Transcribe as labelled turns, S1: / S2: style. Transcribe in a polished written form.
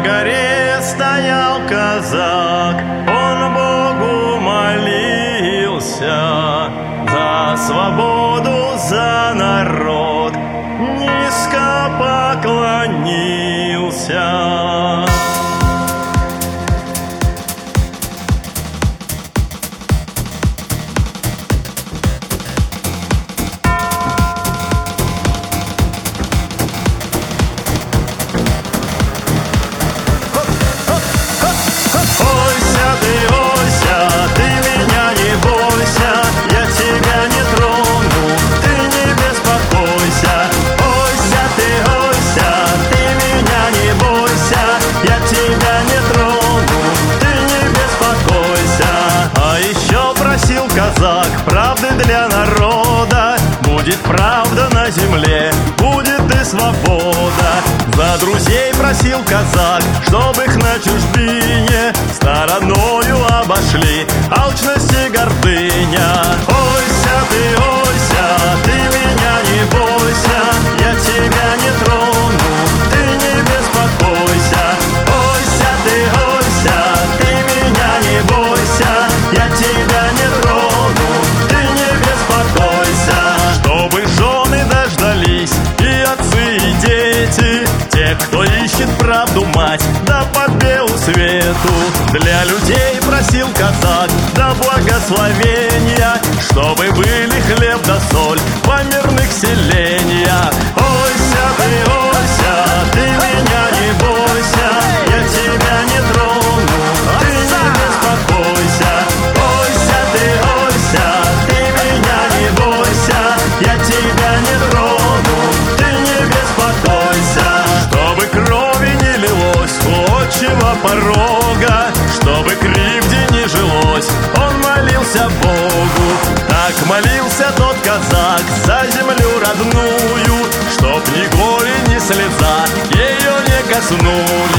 S1: горе стоял казак, он Богу молился за свободу, за народ, низко поклонился. Казак, правды для народа, будет правда на земле, будет и свобода. За друзей просил казак, чтоб их на чужбине стороною обошли алчность и гордыня. Ойся, ты меня не бойся, я тебя не трону, ты не беспокойся. Ойся, ты меня не бойся, я тебя не трону. Кто ищет правду, мать, да по белу свету. Для людей просил казак, да благословения, чтобы были хлеб да соль во мирных селениях. Ойся, ты меня не бойся, я тебя не трону, ты не беспокойся. Ойся, ты меня не бойся, я тебя не трону, ты не беспокойся. Отчего порога, чтобы кривде не жилось, он молился Богу. Так молился тот казак за землю родную, чтоб ни горе, ни слеза ее не коснулись.